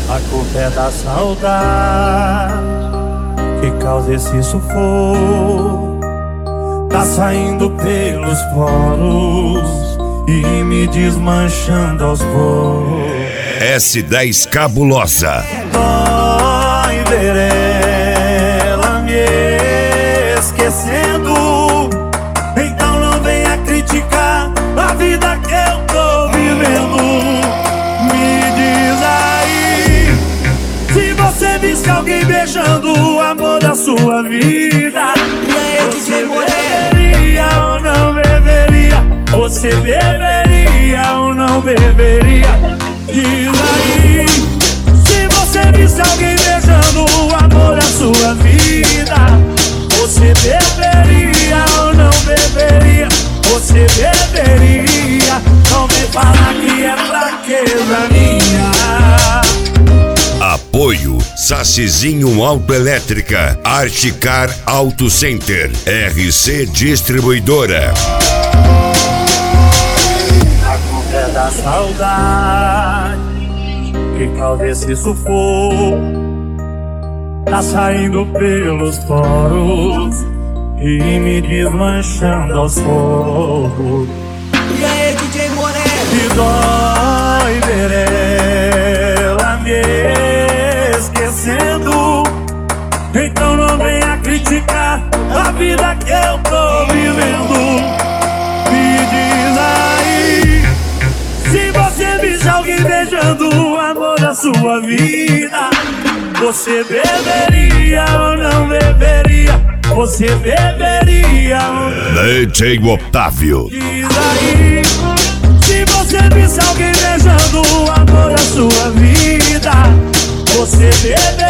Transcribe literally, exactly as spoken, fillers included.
A culpa é da saudade que causa esse sufoco. Tá saindo pelos poros e me desmanchando aos poucos. S dez Cabulosa. Dói ver ela me esquecendo. Então não venha criticar a vida que eu tô vivendo. Me diz aí, se você visse alguém beijando o amor da sua vida, você beberia ou não beberia? Você beberia ou não beberia? Diz aí, se você visse alguém beijando o amor da sua vida, você beberia ou não beberia? Você beberia? Não vem falar que é fraqueza minha. Apoio Sacizinho Autoelétrica, Articar Auto Center, R C Distribuidora. É da saudade que causa esse sufoco. Tá saindo pelos poros e me desmanchando aos poucos. E aí, D J Moreno? Me dói ver ela me esquecendo. Então não venha criticar a vida que eu tô vivendo. Me diz aí, se você visse alguém beijando o amor da sua vida, você beberia ou não beberia? Você beberia ou não? D J Otávio. Diz aí, se você visse alguém beijando o amor da sua vida, você beberia